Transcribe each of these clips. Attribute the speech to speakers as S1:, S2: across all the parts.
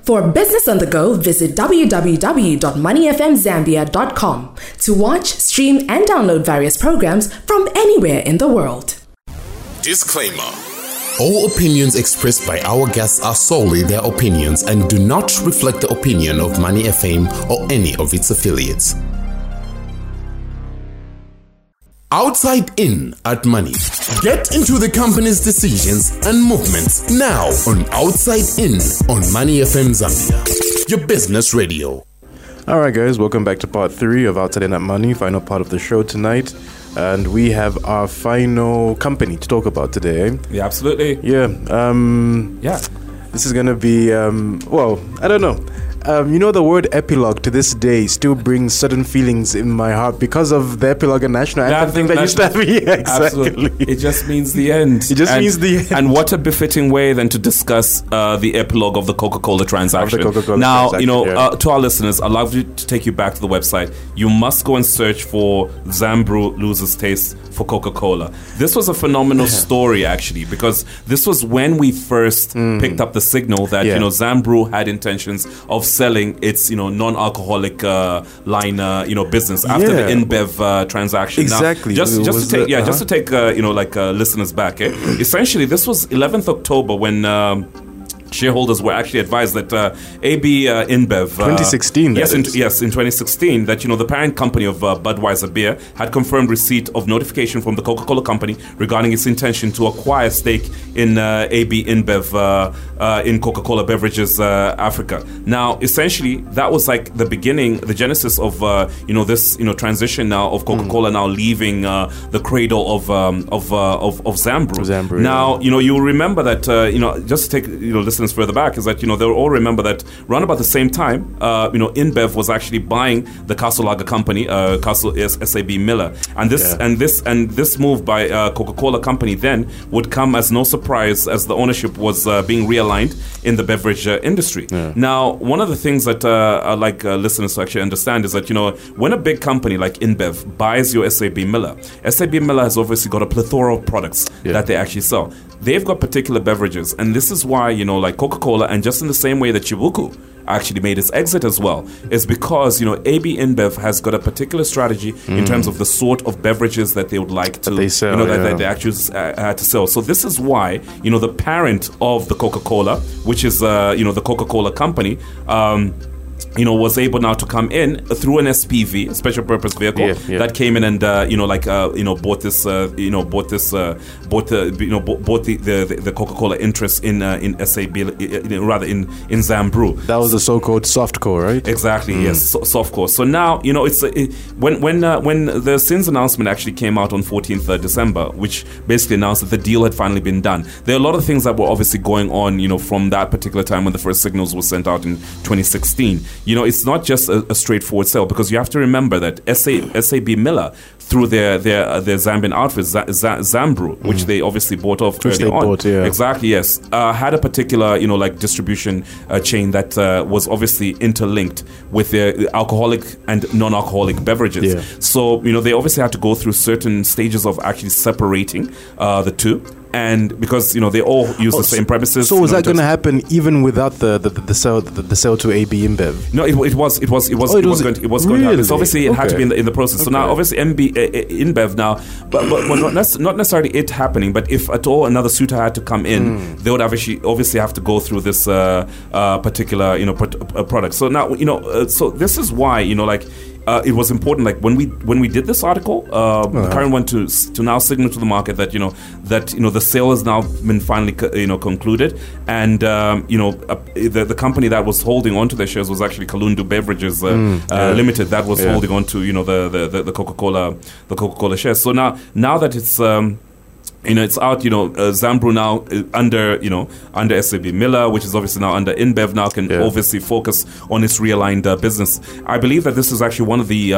S1: For business on the go, visit www.moneyfmzambia.com to watch, stream, and download various programs from anywhere in the world.
S2: Disclaimer. All opinions expressed by our guests are solely their opinions and do not reflect the opinion of Money FM or any of its affiliates. Outside in at Money. Get into the company's decisions and movements now on Outside In on Money FM Zambia, your business radio.
S3: All right, guys, welcome back to part 3 of Outside In at Money, final part of the show tonight. And we have our final company to talk about today.
S4: Yeah, absolutely.
S3: Yeah. This is going to be, I don't know. The word epilogue to this day still brings certain feelings in my heart because of the epilogue and national anthem thing that used to happen. Yeah, exactly.
S4: Absolutely. It just means the end.
S3: Means the end.
S4: And what a befitting way then to discuss the epilogue of the Coca-Cola transaction. To our listeners, I'd love to take you back to the website. You must go and search for Zambru loses taste for Coca-Cola. This was a phenomenal story, actually, because this was when we first picked up the signal that Zambru had intentions of selling its non-alcoholic line business after the InBev transaction.
S3: Exactly.
S4: Now, just to take listeners back. Essentially, this was 11th October when shareholders were actually advised that AB InBev
S3: 2016
S4: in 2016 that the parent company of Budweiser beer had confirmed receipt of notification from the Coca-Cola company regarding its intention to acquire stake in AB InBev in Coca-Cola Beverages Africa. Now essentially that was like the beginning, the genesis of this transition now of Coca-Cola now leaving the cradle of Zambru. Now you'll remember that just to take listeners further back is that they'll all remember that around about the same time InBev was actually buying the Castle Lager company, Castle SAB Miller, and this move by Coca-Cola company then would come as no surprise as the ownership was being realigned in the beverage industry. Now one of the things that I'd like listeners to actually understand is that when a big company like InBev buys your SAB Miller has obviously got a plethora of products that they actually sell. They've got particular beverages, and this is why like Coca-Cola, and just in the same way that Chibuku actually made its exit as well, is because AB InBev has got a particular strategy in terms of the sort of beverages that they would like to
S3: they sell,
S4: that they actually had to sell. So this is why the parent of the Coca-Cola, which is the Coca-Cola company, was able now to come in through an SPV, special purpose vehicle, that came in and bought the Coca-Cola interest in SAB, rather in Zambru.
S3: That was the so-called softcore, right?
S4: Exactly. Yes, softcore. So now it's when the SINS announcement actually came out on 14th December, which basically announced that the deal had finally been done. There are a lot of things that were obviously going on, from that particular time when the first signals were sent out in 2016. It's not just a straightforward sale, because you have to remember that SAB Miller, through their Zambian outfit, Zambru, which they obviously bought off early on. Exactly, yes. Had a particular, distribution chain that was obviously interlinked with their alcoholic and non-alcoholic beverages. So, they obviously had to go through certain stages of actually separating the two. And because they all use the same premises.
S3: So was that going to happen even without the sale to AB InBev?
S4: No, it was going to happen. So obviously it had to be in the process. So now obviously InBev now, but not necessarily it happening. But if at all another suitor had to come in, they would obviously have to go through this particular product. So now so this is why it was important. Like when we did this article, the current one to now signal to the market that the sale has now been finally concluded, and the company that was holding on to their shares was actually Kalundu Beverages Limited, that was holding on to the Coca-Cola shares. So now that it's it's out, Zambru now under SAB Miller, which is obviously now under InBev, now can obviously focus on its realigned business. I believe that this is actually one of the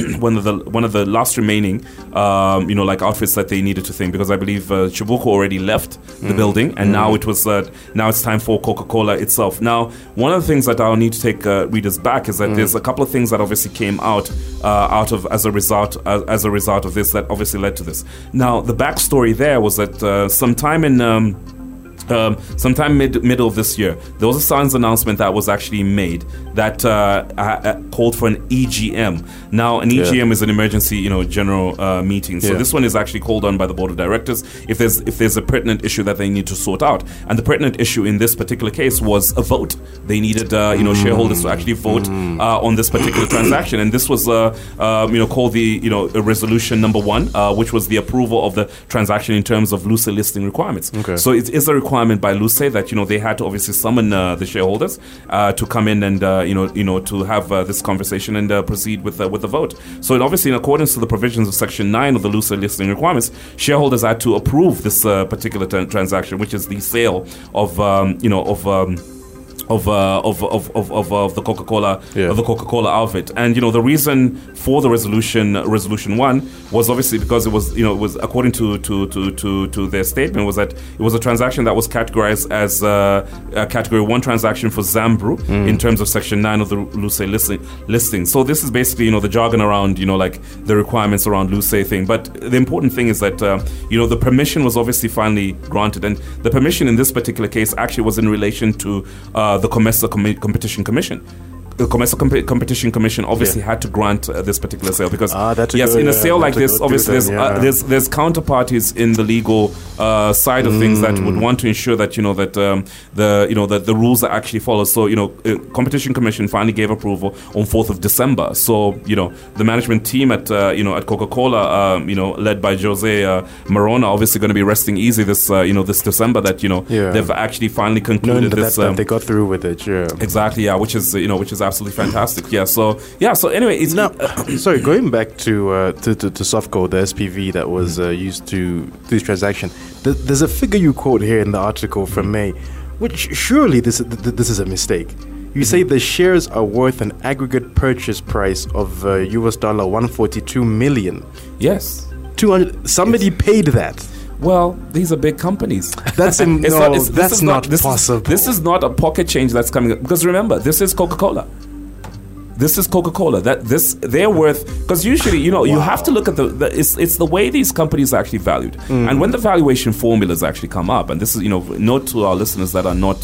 S4: last remaining outfits that they needed to think, because I believe Chibuku already left the building, and now it's time for Coca-Cola itself. Now, one of the things that I'll need to take readers back is that there's a couple of things that obviously came out as a result of this that obviously led to this. Now, the backstory there was that sometime in sometime middle of this year, there was a SANS announcement that was actually made that called for an EGM. Now, an EGM is an emergency, general meeting. So this one is actually called on by the board of directors if there's a pertinent issue that they need to sort out. And the pertinent issue in this particular case was a vote. They needed, shareholders to actually vote on this particular transaction. And this was, called the, resolution number 1, which was the approval of the transaction in terms of LUSE listing requirements.
S3: Okay.
S4: So it is a requirement by LUSE that they had to obviously summon the shareholders to come in and to have this conversation and proceed with the vote. So obviously, in accordance to the provisions of Section 9 of the LUSE listing requirements, shareholders had to approve this particular transaction, which is the sale of the Coca-Cola outfit. And the reason for the resolution 1 was obviously because it was according to their statement was that it was a transaction that was categorized as a category 1 transaction for Zambru in terms of Section 9 of the LUSE listing. So this is basically the jargon around like the requirements around LUSE thing. But the important thing is that the permission was obviously finally granted, and the permission in this particular case actually was in relation to the COMESA Competition Commission. The COMESA Competition Commission obviously had to grant this particular sale because in a sale like this, obviously there's counterparties in the legal side of things that would want to ensure that that the rules are actually followed. So Competition Commission finally gave approval on 4th of December. So the management team at Coca-Cola, led by Jose Marona, obviously going to be resting easy this this December that they've actually finally concluded this.
S3: That they got through with it. Yeah.
S4: Exactly. Yeah. Which is absolutely fantastic. Yeah. So anyway, it's
S3: now. Sorry, going back to Softco, the SPV that was used to this transaction. There's a figure you quote here in the article from May, which surely this is a mistake. You say the shares are worth an aggregate purchase price of US $142 million.
S4: Yes.
S3: 200. Somebody paid that.
S4: Well, these are big companies.
S3: That's not possible.
S4: This is not a pocket change that's coming up. Because remember, this is Coca-Cola. This is Coca-Cola. They're worth, because usually you have to look at it's the way these companies are actually valued, and when the valuation formulas actually come up, and this is note to our listeners that are not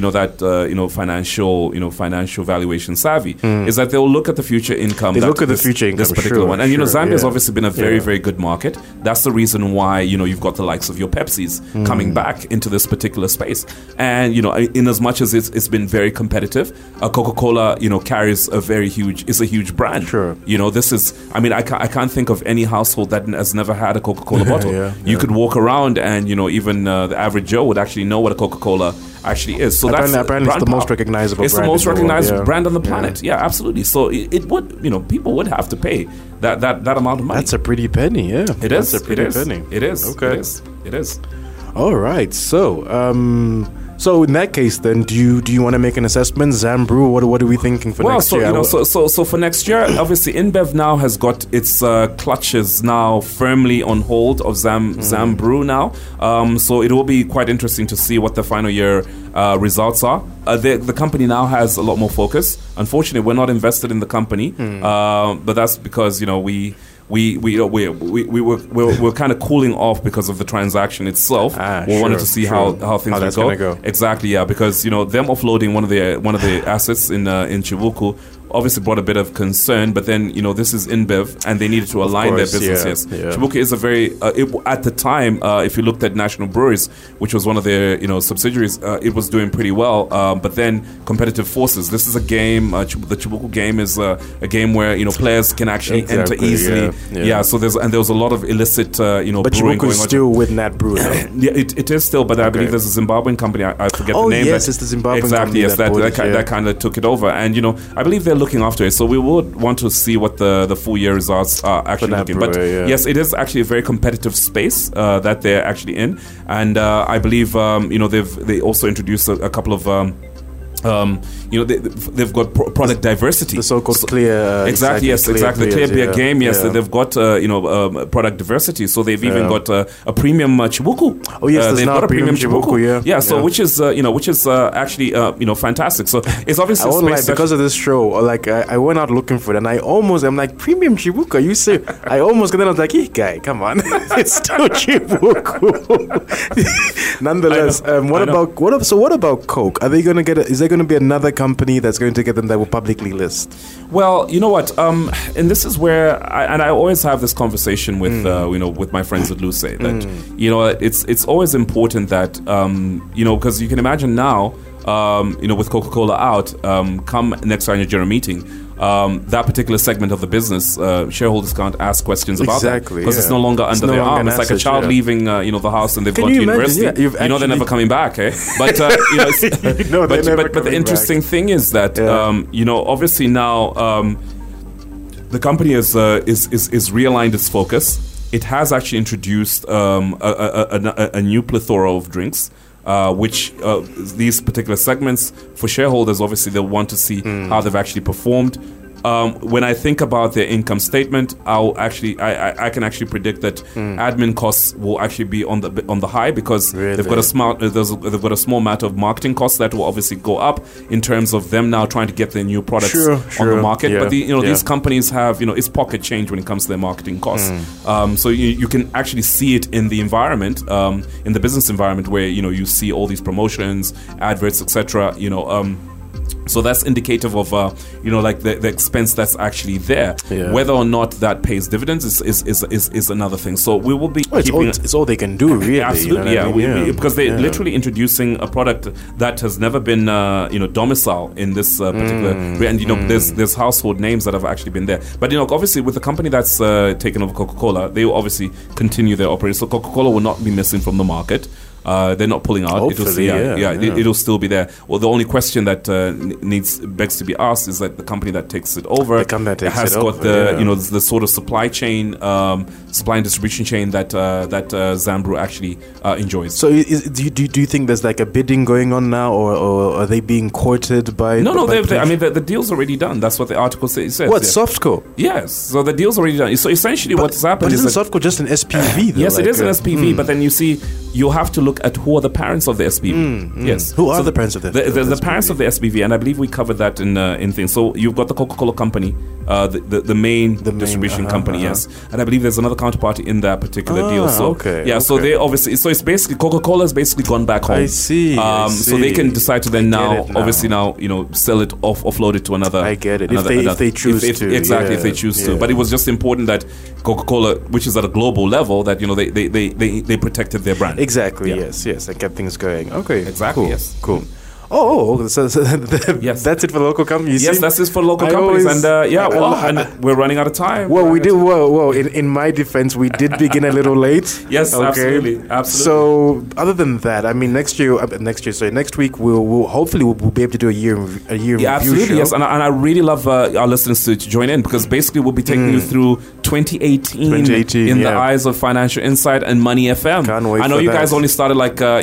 S4: financial valuation savvy, is that they'll look at the future income.
S3: They look at the future income,
S4: this particular one, and Zambia has obviously been a very, very good market. That's the reason why you've got the likes of your Pepsis coming back into this particular space, and in as much as it's been very competitive, Coca-Cola carries is a huge brand.
S3: Sure,
S4: this is. I can't think of any household that has never had a Coca-Cola bottle. You could walk around and even the average Joe would actually know what a Coca-Cola actually is. So
S3: apparently it's the most recognizable.
S4: It's the most recognized brand on the planet. Yeah, absolutely. So it would, people would have to pay that amount of money.
S3: That's a pretty penny. Yeah,
S4: it is.
S3: That's a pretty penny.
S4: It is.
S3: Okay.
S4: It is.
S3: All right. So in that case, then, do you want to make an assessment, Zambru? What are we thinking for next year?
S4: So for next year, obviously, InBev now has got its clutches now firmly on hold of Zambru now. So it will be quite interesting to see what the final year results are. The company now has a lot more focus. Unfortunately, we're not invested in the company, but that's because we were kind of cooling off because of the transaction itself. We wanted to see how things would go. Exactly, yeah, because them offloading one of the assets in Chibuku obviously brought a bit of concern, but then this is InBev and they needed to align their business. Yes, Chibuku is a very at the time, if you looked at National Breweries, which was one of their subsidiaries, it was doing pretty well. But then competitive forces. This is a game. The Chibuku game is a game where players can actually enter easily. Yeah. So there was a lot of illicit
S3: but
S4: brewing
S3: Chibuku is still with Nat Brew.
S4: Yeah, it is still, but I believe there's a Zimbabwean company. I forget the name.
S3: Oh yes, it's the Zimbabwean
S4: company.
S3: Exactly.
S4: Yes, that kind of took it over, and I believe they're looking after it. So we would want to see what the full year results are actually looking. But yes, it is actually a very competitive space that they're actually in, and I believe they also introduced a couple of they've got product diversity.
S3: The so-called clear.
S4: Exactly. The clear beer game. Yes, they've got product diversity. So they've even got a premium Chibuku.
S3: Oh yes, they've got a premium Chibuku.
S4: Yeah. So which is actually fantastic. So it's obviously.
S3: I won't lie, because of this show. Like I went out looking for it, and I'm like, premium Chibuku. Are you serious? I almost, and then I was like, hey guy, come on, it's still Chibuku. Nonetheless, what about Coke? Are they going to get? Is there going to be another company that's going to get them that will publicly list?
S4: Well, you know what, and this is where I always have this conversation with with my friends at Luce that it's always important that because you can imagine now with Coca-Cola out come next annual general meeting. That particular segment of the business, shareholders can't ask questions about that because it's no longer under their arm. It's like a child leaving, the house and they've gone to university. Yeah, they're never coming back, eh? But but the interesting thing is that obviously now the company is realigned its focus. It has actually introduced a new plethora of drinks. Which these particular segments for shareholders, obviously they'll want to see how they've actually performed. When I think about their income statement, I can actually predict that admin costs will actually be on the high because they've got a small amount of marketing costs that will obviously go up in terms of them now trying to get their new products on the market. Yeah. But these companies have it's pocket change when it comes to their marketing costs. So you can actually see it in the environment, in the business environment where you see all these promotions, adverts, etc. So that's indicative of the expense that's actually there. Yeah. Whether or not that pays dividends is another thing. So we will be
S3: it's all they can do, really.
S4: Absolutely, because they're literally introducing a product that has never been domicile in this particular and there's household names that have actually been there. But obviously with the company that's taken over Coca-Cola, they will obviously continue their operation. So Coca-Cola will not be missing from the market. They're not pulling out.
S3: Hopefully,
S4: it'll still be there. Well, the only question that begs to be asked is that the company that takes it over has got the sort of supply and distribution chain that Zambru actually enjoys.
S3: So, do you think there's like a bidding going on now, or are they being courted by?
S4: No. The deal's already done. That's what the article says.
S3: What, Softco?
S4: Yes. So the deal's already done. So essentially, what's happened
S3: is Softco just an SPV?
S4: Yes, it is an SPV. But then you'll have to look at who are the parents of the SPV. Yes.
S3: Who are the parents of the SPV?
S4: The parents of the SPV, and I believe we covered that in things. So you've got the Coca-Cola company, the main distribution company, yes. And I believe there's another counterparty in that particular deal. So so they obviously, so it's basically Coca-Cola's basically gone back home.
S3: I see.
S4: So they can decide to then now sell it offload it to another.
S3: I get it. If they choose to.
S4: Exactly, if they choose to. But it was just important that Coca-Cola, which is at a global level, that they protected their brand.
S3: Exactly. Yes, and kept things going. Okay.
S4: Exactly.
S3: Cool.
S4: Yes.
S3: Cool. So yes. That's it for local companies.
S4: Yes, that's it for local companies, and we're running out of time.
S3: Well, we did. Well, in my defense, we did begin a little late.
S4: Yes, absolutely.
S3: So, other than that, I mean, next week we'll hopefully be able to do a year review
S4: absolutely,
S3: show.
S4: Yes, and I really love our listeners to join in because basically we'll be taking you through 2018 in the eyes of Financial Insight and Money FM.
S3: Can't wait.
S4: I know you guys only started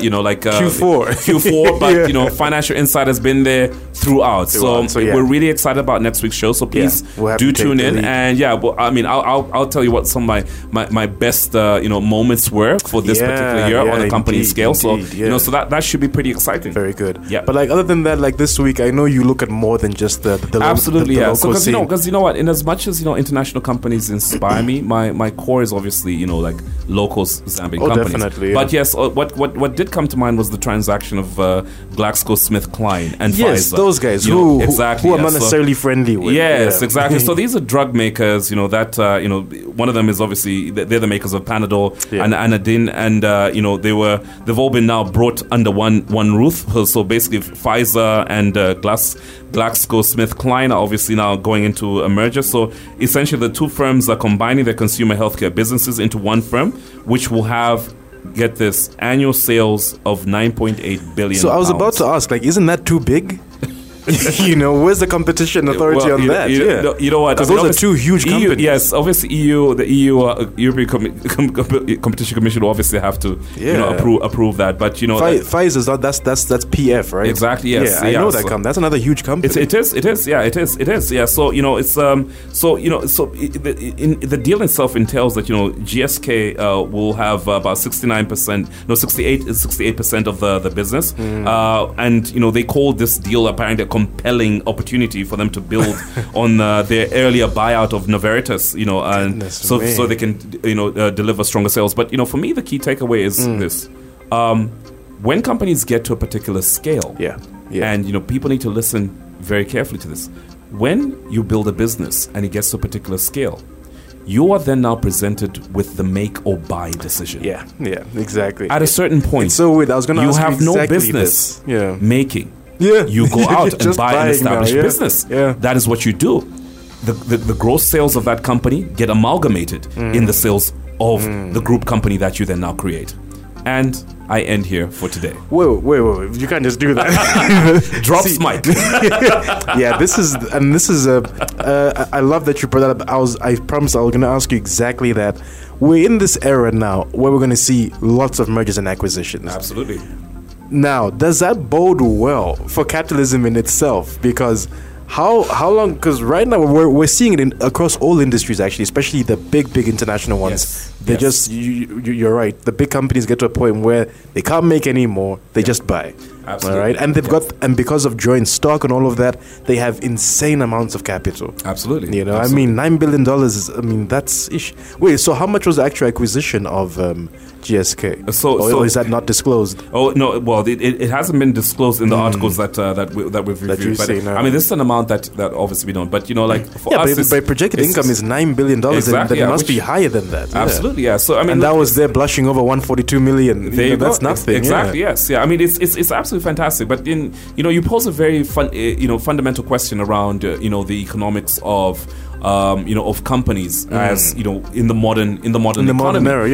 S4: Q4, but Financial Insight has been there throughout. So we're really excited about next week's show. So please do tune in. And I'll tell you what some of my best moments were for this particular year on a company scale.
S3: Indeed,
S4: so that should be pretty exciting.
S3: Very good. Yeah. But other than that, this week, I know you look at more than just the
S4: absolutely
S3: local
S4: scene. Because you know what, in as much as international companies inspire me, my core is obviously local Zambian companies.
S3: Definitely.
S4: But yes, what did come to mind was the transaction of GlaxoSmithKline and Pfizer.
S3: Yes, those guys who are not necessarily friendly with.
S4: Yes, exactly. So these are drug makers. One of them is obviously they're the makers of Panadol and Anadin, and they've all been now brought under one roof. So basically, Pfizer and GlaxoSmithKline are obviously now going into a merger. So essentially, the two firms are combining their consumer healthcare businesses into one firm, which will have, get this, annual sales of 9.8 billion.
S3: So I was about to ask, isn't that too big? Where's the competition authority on that?
S4: You know what?
S3: Because those are two huge companies.
S4: Yes, obviously the European Competition Commission will obviously have to approve that. But
S3: Pfizer's not. That's PF, right?
S4: Exactly. Yes.
S3: Yeah, I know that company. That's another huge company.
S4: It is. Yeah, it is. Yeah. So it's the deal itself entails that GSK will have about 68% of the business, and they call this deal apparently a compelling opportunity for them to build on their earlier buyout of Novartis, and so they can deliver stronger sales. But for me, the key takeaway is this: when companies get to a particular scale, and people need to listen very carefully to this. When you build a business and it gets to a particular scale, you are then now presented with the make or buy decision.
S3: Yeah, exactly.
S4: At a certain point,
S3: it's so weird. I was going to ask you
S4: have
S3: exactly
S4: no business
S3: making.
S4: Yeah. You go out and buy an established
S3: now,
S4: business.
S3: Yeah.
S4: That is what you do. The gross sales of that company get amalgamated in the sales of the group company that you then now create. And I end here for today.
S3: Wait. You can't just do that.
S4: Drops mic.
S3: This is I love that you brought that up. I promised I was going to ask you exactly that. We're in this era now where we're going to see lots of mergers and acquisitions.
S4: Absolutely.
S3: Now, does that bode well for capitalism in itself? Because how long? Because right now we're seeing it across all industries, actually, especially the big international ones.
S4: Yes.
S3: They just you're right. The big companies get to a point where they can't make any more. They just buy.
S4: Absolutely.
S3: All right, and they've got because of joint stock and all of that, they have insane amounts of capital.
S4: Absolutely.
S3: Absolutely. I mean, $9 billion. That's ish. Wait, so how much was the actual acquisition of GSK? Or is that not disclosed?
S4: Oh no, well, it hasn't been disclosed in the articles that we've reviewed. But I mean, this is an amount that obviously we don't. But for us,
S3: but projected income is $9 billion. Exactly, then it must be higher than that.
S4: Absolutely, yeah. So I mean,
S3: and that was there blushing over 142 million.
S4: There you go.
S3: That's nothing.
S4: Exactly. Yes. Yeah. I mean, it's absolutely fantastic. But you pose a very fundamental question around the economics of companies as in the modern
S3: era.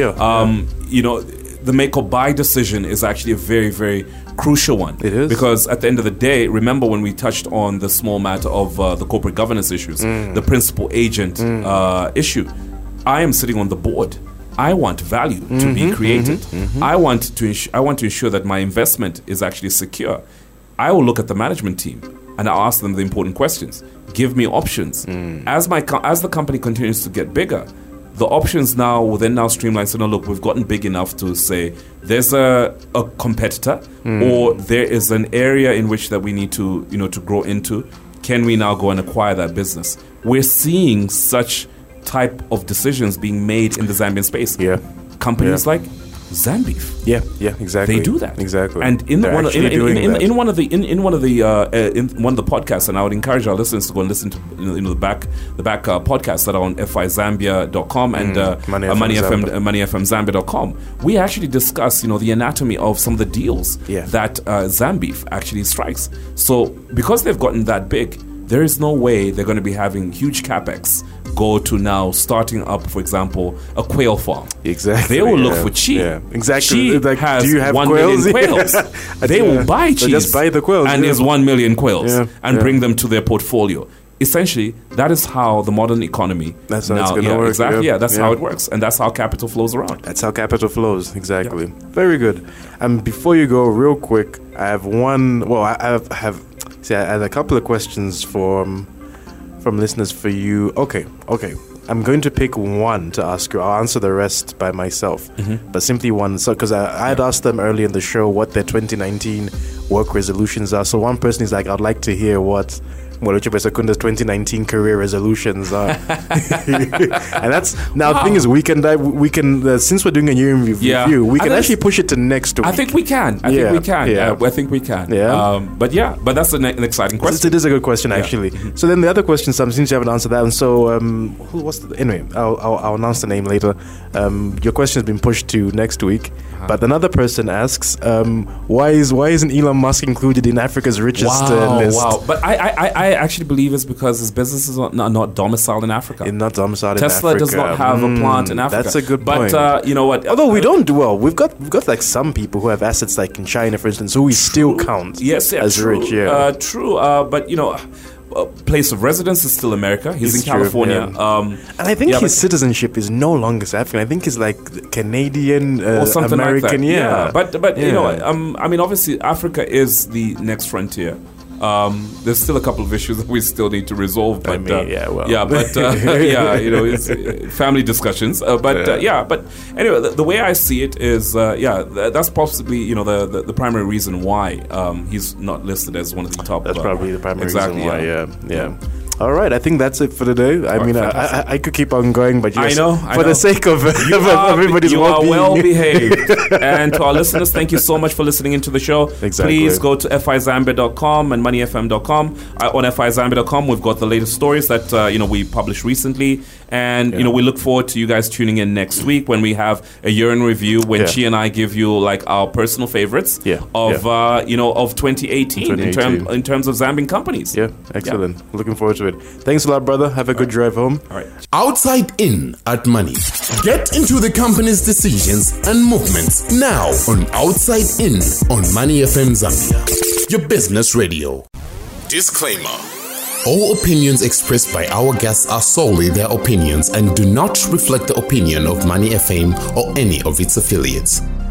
S4: The make or buy decision is actually a very, very crucial one.
S3: It is.
S4: Because at the end of the day, remember when we touched on the small matter of the corporate governance issues, the principal agent issue. I am sitting on the board. I want value to be created. I want to ensure that my investment is actually secure. I will look at the management team and I'll ask them the important questions. Give me options. As the company continues to get bigger, the options now will then streamline. So, look, we've gotten big enough to say there's a competitor or there is an area in which that we need to to grow into. Can we now go and acquire that business? We're seeing such type of decisions being made in the Zambian space.
S3: Yeah,
S4: companies like Zambeef.
S3: Yeah, exactly.
S4: They do that
S3: exactly,
S4: and in one of the podcasts, and I would encourage our listeners to go and listen to the back podcasts that are on FIZambia.com and MoneyFMZambia.com. We actually discuss the anatomy of some of the deals that Zambeef actually strikes. So because they've gotten that big, there is no way they're going to be having huge capex go to now starting up, for example, a quail farm.
S3: Exactly.
S4: They will look for Chi.
S3: Yeah, exactly.
S4: Chi has
S3: do you have
S4: 1
S3: quails?
S4: million quails. They will buy cheese.
S3: Just buy the quails.
S4: And there's 1 million quails and bring them to their portfolio. Essentially, that is how the modern economy.
S3: That's how it's going to work.
S4: Exactly. Yeah, that's how it works, and that's how capital flows around.
S3: That's how capital flows. Exactly. Yeah. Very good. And before you go, real quick, I have one. Well, I have a couple of questions from listeners for you. Okay. I'm going to pick one to ask you. I'll answer the rest by myself, but simply one. So, because I had asked them early in the show what their 2019 work resolutions are. So one person is like, I'd like to hear what Molochepe Sekunda's 2019 career resolutions are. And that's now the thing is we can since we're doing a year in review, we can actually push it to next week.
S4: I think we can. I think we can.
S3: Yeah.
S4: But that's an exciting question.
S3: It is a good question actually. So then the other question, since you haven't answered that, and so anyway, I'll announce the name later. Your question has been pushed to next week. But another person asks, why isn't Elon Musk included in Africa's richest list?
S4: Wow. But I actually believe it's because his business is not domiciled in Africa.
S3: It's not domiciled
S4: Tesla
S3: in Africa.
S4: does not have a plant in Africa.
S3: That's a good point.
S4: But you know what?
S3: Although we don't do well, we've got like some people who have assets like in China, for instance, who we still count as rich. Yeah,
S4: true. But you know, place of residence is still America. He's in California.
S3: And I think his citizenship is no longer South African. I think he's like Canadian,
S4: or something
S3: American.
S4: Like that. But you know, I mean, obviously, Africa is the next frontier. There's still a couple of issues that we still need to resolve, but you know, it's family discussions. But anyway, the way I see it is, that's possibly, you know, the primary reason why he's not listed as one of the top.
S3: That's probably the primary reason why. Yeah. All right, I think that's it for today. I mean, I could keep on going, but just for the sake of everybody's well-being.
S4: You are well behaved. And to our listeners, thank you so much for listening into the show.
S3: Exactly.
S4: Please go to fizambia.com and moneyfm.com. On fizambia.com, we've got the latest stories that we published recently. And, you know, we look forward to you guys tuning in next week when we have a year in review, when Chi and I give you like our personal favorites of 2018 in terms of Zambian companies.
S3: Yeah, excellent. Looking forward to it. Thanks a lot, brother. Have a good drive home.
S4: All right.
S2: Outside In at Money. Get into the company's decisions and movements now on Outside In on Money FM Zambia, your business radio. Disclaimer. All opinions expressed by our guests are solely their opinions and do not reflect the opinion of Money FM or any of its affiliates.